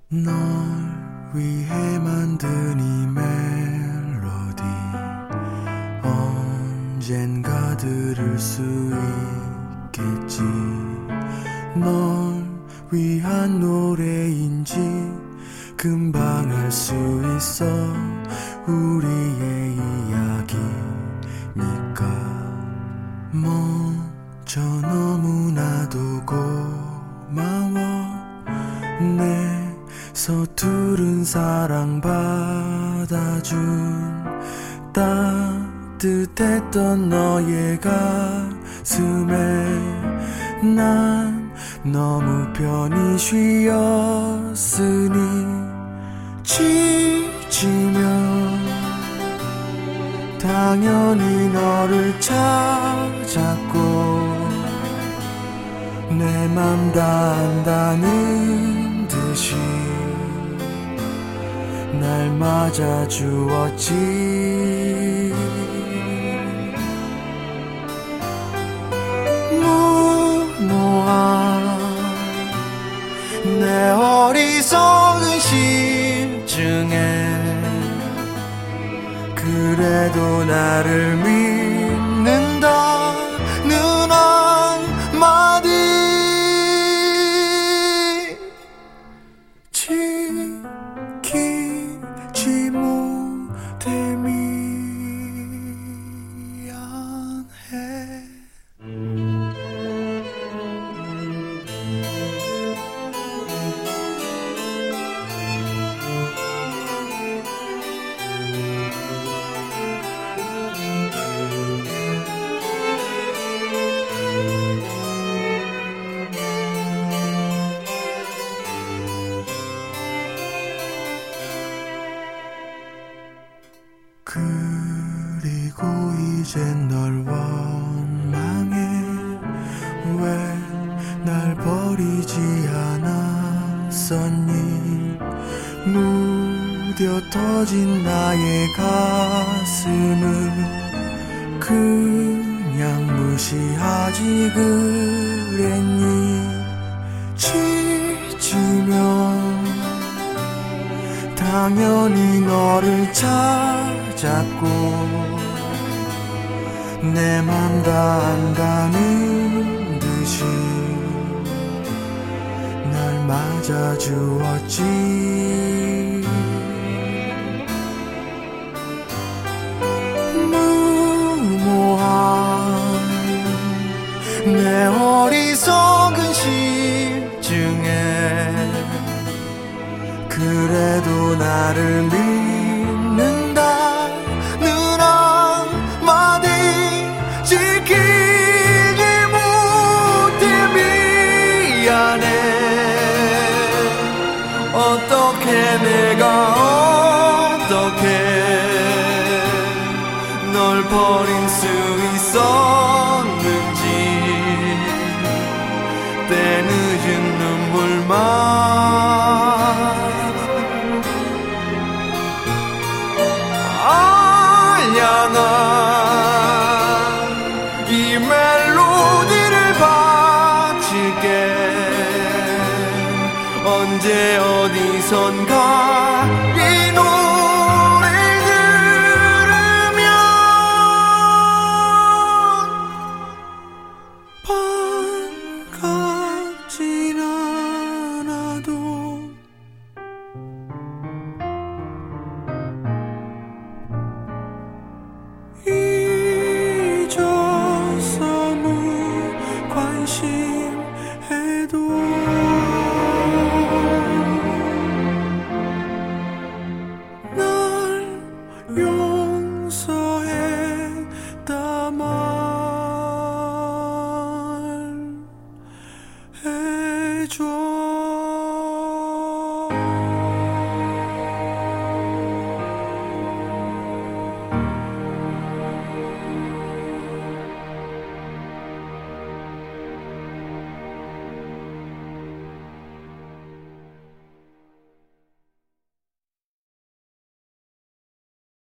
널 위해 만든 이 멜로디 언젠가 들을 수 있겠지. 널 위한 노래인지 금방 알 수 있어. 우리의 이야기니까. 먼저 너무나도 고마워. 내 서투른 사랑 받아준 따뜻했던 너의 가슴에 난 너무 편히 쉬었으니 지치면 당연히 너를 찾았고 내 맘 다 안다는 듯이 날 맞아주었지. 무모한 내 어리석은 심증에 그래도 나를 믿는다는 한마디 지키지 못해 미안해. 그리고 이젠 널 원망해. 왜 날 버리지 않았었니. 무뎌 터진 나의 가슴을 그냥 무시하지 그랬니. 지치면 당연히 너를 찾았고 내 맘 다 안다는 듯이 날 맞아주었지. 무모한 내 어리석은 심증에 그래도 나를 믿는다는 한마디 지키지 못해 미안해. 어떻게 내가 어떻게 널 버릴 수 있었는지 때늦은 눈물만 알량한 이 멜로디를 바칠게. 언제 어디선가 이 노래를 들으면